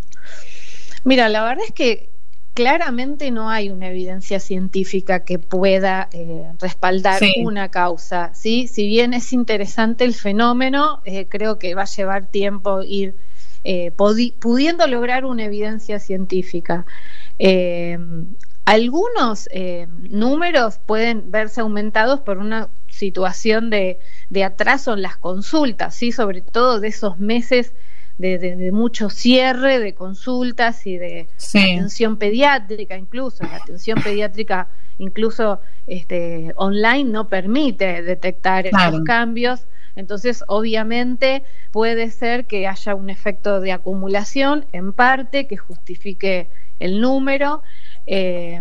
Mira, la verdad es que claramente no hay una evidencia científica que pueda eh, respaldar Sí. una causa, ¿sí? Si bien es interesante el fenómeno, eh, creo que va a llevar tiempo ir eh, podi- pudiendo lograr una evidencia científica. Eh, algunos eh, números pueden verse aumentados por una situación de, de atraso en las consultas, ¿sí? Sobre todo de esos meses de, de, de mucho cierre de consultas y de Sí. atención pediátrica, incluso la atención pediátrica incluso este, online no permite detectar Claro. estos cambios. Entonces, obviamente, puede ser que haya un efecto de acumulación en parte que justifique el número. Eh,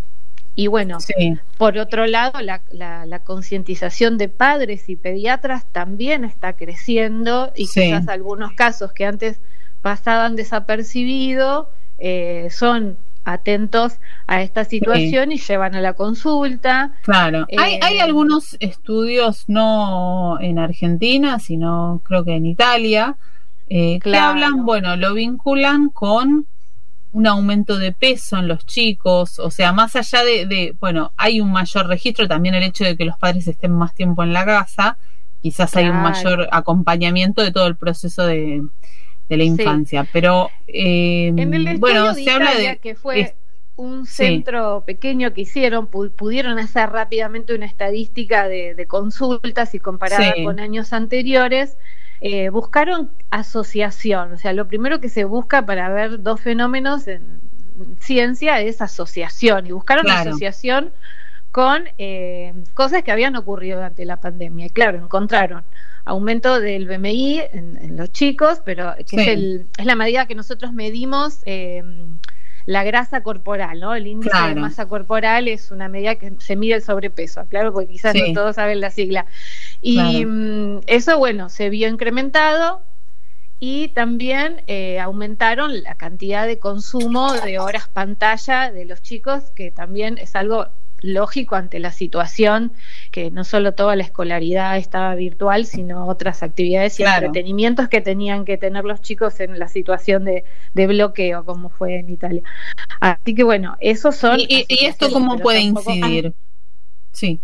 y bueno, Sí. por otro lado, la, la, la concientización de padres y pediatras también está creciendo y Sí. quizás algunos casos que antes pasaban desapercibidos eh, son atentos a esta situación y llevan a la consulta. Claro. Eh, hay, hay algunos estudios, no en Argentina, sino creo que en Italia, eh, que Claro. hablan, bueno, lo vinculan con un aumento de peso en los chicos, o sea, más allá de, de, bueno, hay un mayor registro, también el hecho de que los padres estén más tiempo en la casa, quizás hay un Claro. mayor acompañamiento de todo el proceso de, de la Sí. infancia, pero eh, En el estudio bueno, de se habla Italia, de... que fue es- un sí. centro pequeño que hicieron, pu- pudieron hacer rápidamente una estadística de, de consultas y comparada Sí. con años anteriores, eh, buscaron asociación. O sea, lo primero que se busca para ver dos fenómenos en ciencia es asociación, y buscaron Claro. asociación con eh, cosas que habían ocurrido durante la pandemia. Y claro, encontraron aumento del B M I en, en los chicos, pero que Sí. es, el, es la medida que nosotros medimos eh, la grasa corporal, ¿no? El índice Claro. de masa corporal es una medida que se mide el sobrepeso, claro, porque quizás Sí. no todos saben la sigla. Y Claro. mm, eso, bueno, se vio incrementado. Y también eh, aumentaron la cantidad de consumo de horas pantalla de los chicos, que también es algo lógico ante la situación, que no solo toda la escolaridad estaba virtual, sino otras actividades y Claro. entretenimientos que tenían que tener los chicos en la situación de, de bloqueo, como fue en Italia. Así que bueno, esos son... ¿Y, y- y esto asociaciones, cómo pero puede tampoco- incidir? Sí.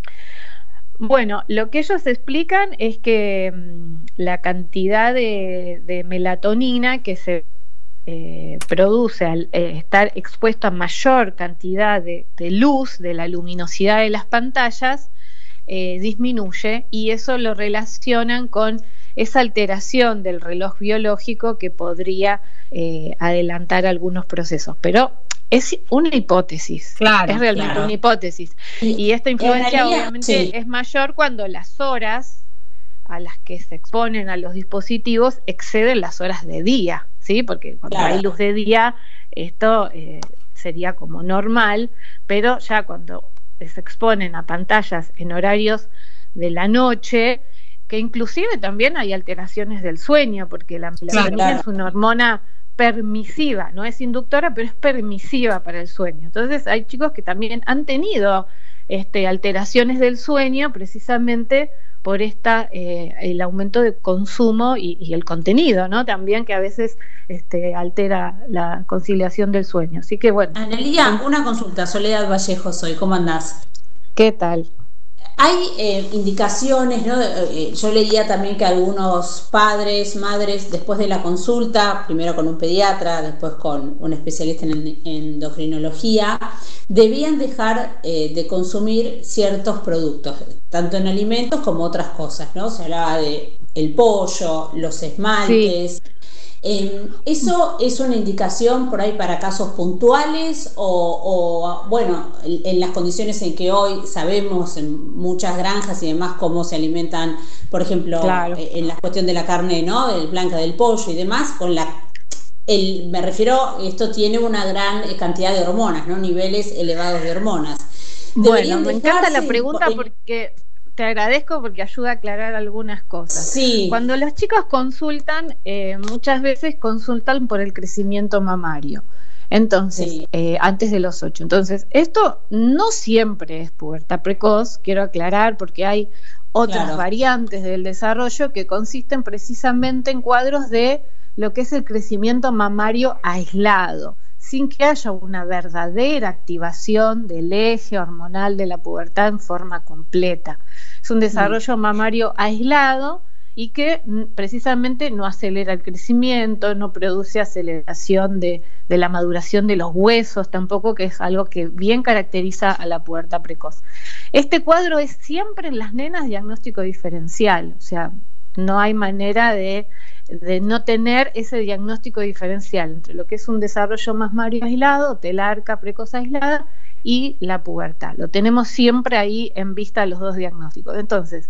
Bueno, lo que ellos explican es que mm, la cantidad de, de melatonina que se eh, produce al eh, estar expuesto a mayor cantidad de, de luz, de la luminosidad de las pantallas, eh, disminuye, y eso lo relacionan con esa alteración del reloj biológico que podría eh, adelantar algunos procesos. Pero es una hipótesis, claro, es realmente claro. una hipótesis. Y, y esta influencia realidad, obviamente sí. es mayor cuando las horas a las que se exponen a los dispositivos exceden las horas de día, ¿sí? Porque cuando Claro. hay luz de día, esto eh, sería como normal, pero ya cuando se exponen a pantallas en horarios de la noche, que inclusive también hay alteraciones del sueño, porque la melatonina Claro. es una hormona permisiva, no es inductora, pero es permisiva para el sueño. Entonces hay chicos que también han tenido este, alteraciones del sueño precisamente por esta eh, el aumento de consumo y, y el contenido, ¿no? También que a veces este, altera la conciliación del sueño. Así que bueno. Analía, una consulta, Soledad Vallejo soy, ¿cómo andás? ¿Qué tal? Hay eh, indicaciones, ¿no? Eh, yo leía también que algunos padres, madres, después de la consulta, primero con un pediatra, después con un especialista en endocrinología, debían dejar eh, de consumir ciertos productos, tanto en alimentos como otras cosas, ¿no? Se hablaba de el pollo, los esmaltes. Sí. Eh, ¿Eso es una indicación por ahí para casos puntuales o, o, bueno, en las condiciones en que hoy sabemos en muchas granjas y demás cómo se alimentan, por ejemplo, claro. en la cuestión de la carne, ¿no? El blanca del pollo y demás, con la, el, me refiero, esto tiene una gran cantidad de hormonas, ¿no? Niveles elevados de hormonas. Bueno, me encanta la pregunta en, porque... Te agradezco porque ayuda a aclarar algunas cosas. Sí. Cuando los chicos consultan, eh, muchas veces consultan por el crecimiento mamario. Entonces, sí. eh, antes de los ocho. Entonces, esto no siempre es pubertad precoz, quiero aclarar, porque hay otras claro. variantes del desarrollo que consisten precisamente en cuadros de lo que es el crecimiento mamario aislado, sin que haya una verdadera activación del eje hormonal de la pubertad en forma completa. Es un desarrollo mamario aislado y que precisamente no acelera el crecimiento, no produce aceleración de, de la maduración de los huesos tampoco, que es algo que bien caracteriza a la pubertad precoz. Este cuadro es siempre en las nenas diagnóstico diferencial, o sea, no hay manera de de no tener ese diagnóstico diferencial entre lo que es un desarrollo mamario aislado, telarca precoz aislada y la pubertad. Lo tenemos siempre ahí en vista los dos diagnósticos. Entonces,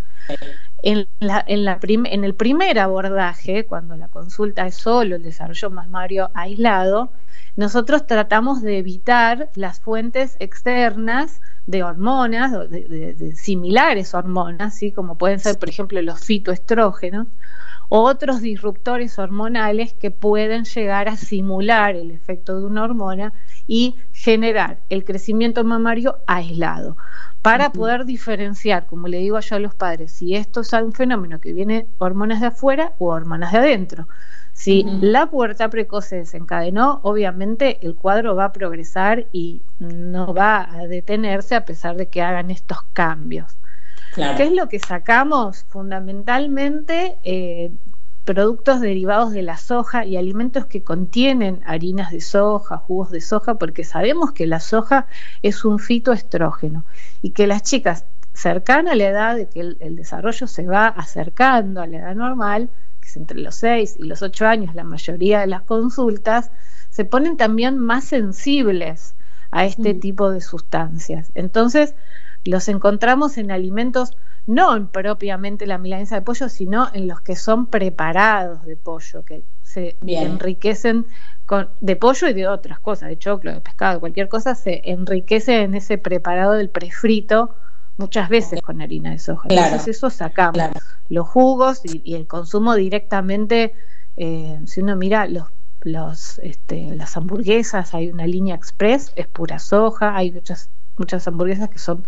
en, la, en, la prim, en el primer abordaje, cuando la consulta es solo el desarrollo mamario aislado, nosotros tratamos de evitar las fuentes externas de hormonas, de, de, de similares hormonas, ¿sí? Como pueden ser, por ejemplo, los fitoestrógenos, o otros disruptores hormonales que pueden llegar a simular el efecto de una hormona y generar el crecimiento mamario aislado, para uh-huh. poder diferenciar, como le digo yo a los padres, si esto es un fenómeno que viene hormonas de afuera o hormonas de adentro. Si uh-huh. la pubertad precoz se desencadenó, obviamente el cuadro va a progresar y no va a detenerse a pesar de que hagan estos cambios. Claro. ¿Qué es lo que sacamos? Fundamentalmente eh, productos derivados de la soja y alimentos que contienen harinas de soja, jugos de soja, porque sabemos que la soja es un fitoestrógeno y que las chicas cercanas a la edad de que el, el desarrollo se va acercando a la edad normal, que es entre los seis y los ocho años, la mayoría de las consultas, se ponen también más sensibles a este mm. tipo de sustancias. Entonces, los encontramos en alimentos, no en propiamente la milanesa de pollo, sino en los que son preparados de pollo, que se Bien. enriquecen con, de pollo y de otras cosas, de choclo, de pescado, cualquier cosa, se enriquece en ese preparado del prefrito, muchas veces con harina de soja. Claro. Entonces eso sacamos, claro. los jugos y, y el consumo directamente, eh, si uno mira los los este, las hamburguesas, hay una línea express, es pura soja, hay muchas muchas hamburguesas que son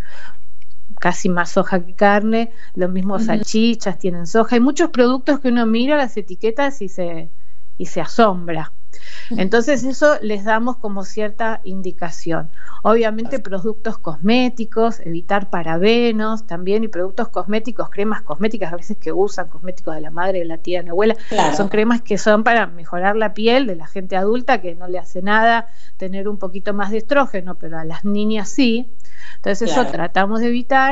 casi más soja que carne, los mismos uh-huh. salchichas tienen soja, hay muchos productos que uno mira las etiquetas y se y se asombra. Entonces eso les damos como cierta indicación. Obviamente productos cosméticos, evitar parabenos también, y productos cosméticos, cremas cosméticas a veces que usan, cosméticos de la madre, de la tía, de la abuela, claro. son cremas que son para mejorar la piel de la gente adulta, que no le hace nada tener un poquito más de estrógeno, pero a las niñas sí. Entonces claro. eso tratamos de evitar.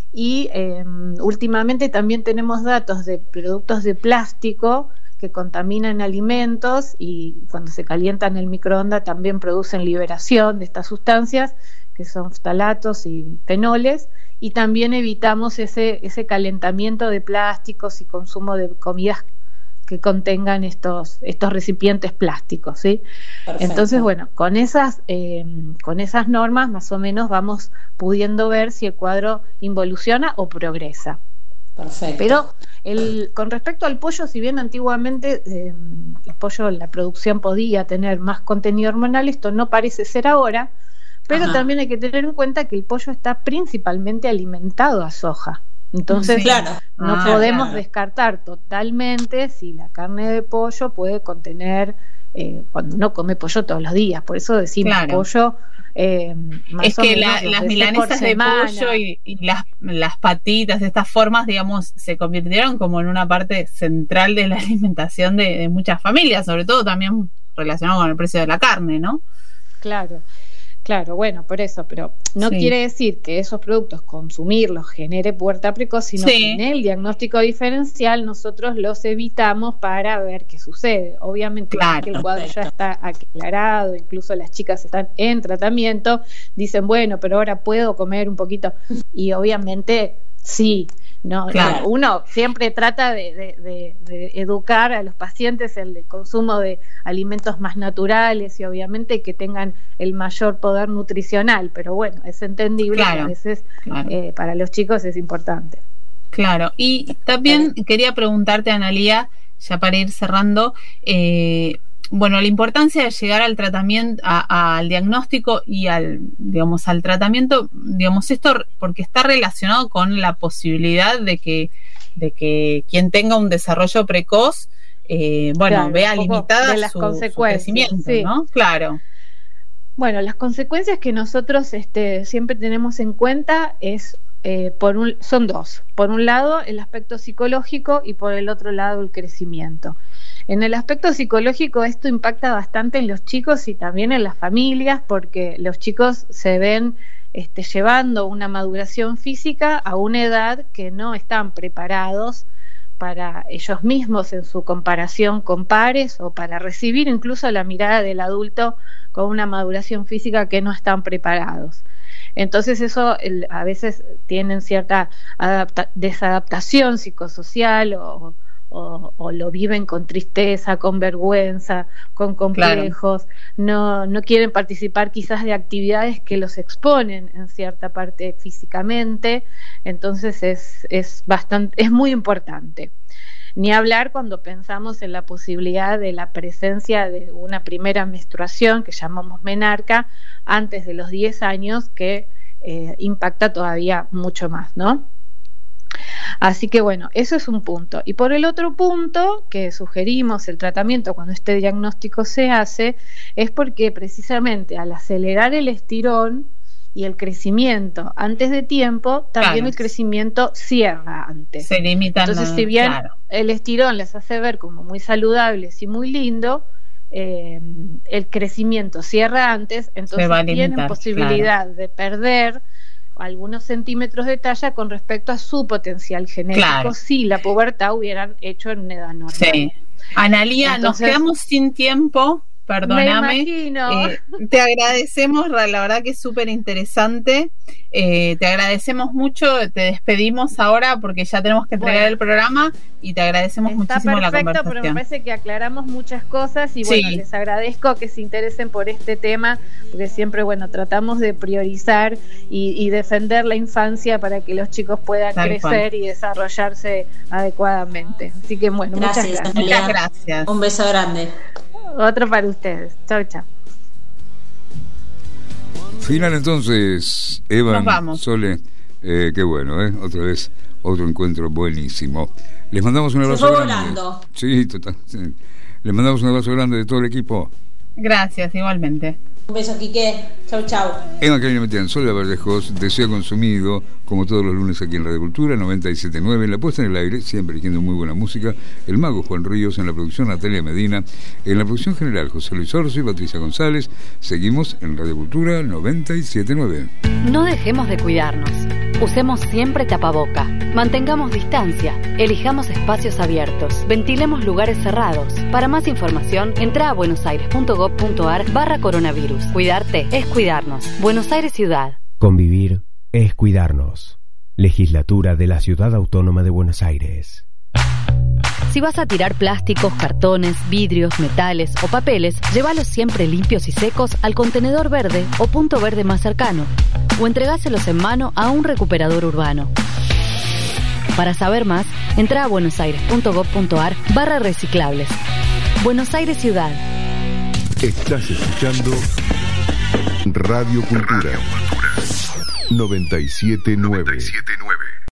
y eh, últimamente también tenemos datos de productos de plástico que contaminan alimentos y cuando se calientan en el microondas también producen liberación de estas sustancias que son ftalatos y fenoles, y también evitamos ese, ese calentamiento de plásticos y consumo de comidas que contengan estos, estos recipientes plásticos, ¿sí? Perfecto. Entonces, bueno, con esas, eh, con esas normas más o menos vamos pudiendo ver si el cuadro involuciona o progresa. Perfecto. Pero el, con respecto al pollo, si bien antiguamente eh, el pollo, la producción podía tener más contenido hormonal, esto no parece ser ahora, pero Ajá. también hay que tener en cuenta que el pollo está principalmente alimentado a soja. Entonces, sí, claro. no ah, podemos claro. descartar totalmente si la carne de pollo puede contener, eh, cuando uno come pollo todos los días, por eso decimos claro. pollo. Eh, más es que la, las milanesas de pollo y, y las, las patitas, estas formas, digamos, se convirtieron como en una parte central de la alimentación de, de muchas familias, sobre todo también relacionado con el precio de la carne, ¿no? Claro. Claro, bueno, por eso, pero no sí. quiere decir que esos productos consumirlos genere pubertad precoz, sino sí. que en el diagnóstico diferencial nosotros los evitamos para ver qué sucede. Obviamente, claro, que el cuadro perfecto. ya está aclarado, incluso las chicas están en tratamiento, dicen, bueno, pero ahora puedo comer un poquito, y obviamente sí. No, claro. no, uno siempre trata de, de, de, de educar a los pacientes en el consumo de alimentos más naturales y obviamente que tengan el mayor poder nutricional, pero bueno, es entendible claro. que a veces claro. eh, para los chicos es importante. Claro, y también eh. quería preguntarte, Analía, ya para ir cerrando, eh, bueno, la importancia de llegar al tratamiento, a, a, al diagnóstico y al, digamos, al tratamiento, digamos, esto porque está relacionado con la posibilidad de que, de que quien tenga un desarrollo precoz, eh, bueno, claro, vea limitada las su, consecuencias, su crecimiento, sí. ¿no? Claro. Bueno, las consecuencias que nosotros este, siempre tenemos en cuenta es Eh, por un, son dos. Por un lado, el aspecto psicológico y por el otro lado, el crecimiento. En el aspecto psicológico, esto impacta bastante en los chicos y también en las familias, porque los chicos se ven este, llevando una maduración física a una edad que no están preparados para ellos mismos en su comparación con pares o para recibir incluso la mirada del adulto con una maduración física que no están preparados. Entonces eso el, a veces tienen cierta adapta, desadaptación psicosocial o, o, o lo viven con tristeza, con vergüenza, con complejos, claro. no, no quieren participar quizás de actividades que los exponen en cierta parte físicamente, entonces es, es, bastante, es muy importante. Ni hablar cuando pensamos en la posibilidad de la presencia de una primera menstruación, que llamamos menarca, antes de los diez años, que eh, impacta todavía mucho más, ¿no? Así que bueno, eso es un punto. Y por el otro punto que sugerimos el tratamiento cuando este diagnóstico se hace, es porque precisamente al acelerar el estirón y el crecimiento antes de tiempo, también claro. el crecimiento cierra antes. Se limitan. Entonces, si bien claro. el estirón les hace ver como muy saludables y muy lindo, eh, el crecimiento cierra antes, entonces limitar, tienen posibilidad claro. de perder algunos centímetros de talla con respecto a su potencial genético claro. si la pubertad hubieran hecho en una edad normal. Sí. Analía, entonces, nos quedamos sin tiempo. Perdóname, eh, te agradecemos, la verdad que es súper interesante, eh, te agradecemos mucho, te despedimos ahora porque ya tenemos que entregar bueno, el programa y te agradecemos muchísimo la conversación. Está perfecto, pero me parece que aclaramos muchas cosas y bueno, sí. les agradezco que se interesen por este tema, porque siempre, bueno, tratamos de priorizar y, y defender la infancia para que los chicos puedan Tal crecer cual. y desarrollarse adecuadamente. Así que bueno, gracias, muchas gracias. Muchas gracias. Un beso grande. Otro para ustedes. Chau, chau. Final entonces, Evan, Sole, eh, qué bueno, ¿eh? Otra vez, otro encuentro buenísimo. Les mandamos un abrazo grande. Volando. Sí, total. Sí. Les mandamos un abrazo grande de todo el equipo. Gracias, igualmente. Un beso, Quique. Chau, chau. Eva Karina Metián, Soledad Vallejos, Deseo Consumido, como todos los lunes aquí en Radio Cultura, noventa y siete punto nueve, en la puesta en el aire, siempre eligiendo muy buena música, el mago Juan Ríos, en la producción Natalia Medina, en la producción general José Luis Orso y Patricia González. Seguimos en Radio Cultura noventa y siete punto nueve. No dejemos de cuidarnos. Usemos siempre tapaboca. Mantengamos distancia. Elijamos espacios abiertos. Ventilemos lugares cerrados. Para más información, entra a buenosaires.gov.ar barra coronavirus. Cuidarte es cuidarnos. Buenos Aires Ciudad. Convivir es cuidarnos. Legislatura de la Ciudad Autónoma de Buenos Aires. Si vas a tirar plásticos, cartones, vidrios, metales o papeles, llévalos siempre limpios y secos al contenedor verde o punto verde más cercano, o entregáselos en mano a un recuperador urbano. Para saber más, entra a buenosaires.gov.ar barra reciclables. Buenos Aires Ciudad. Estás escuchando Radio Cultura noventa y siete nueve.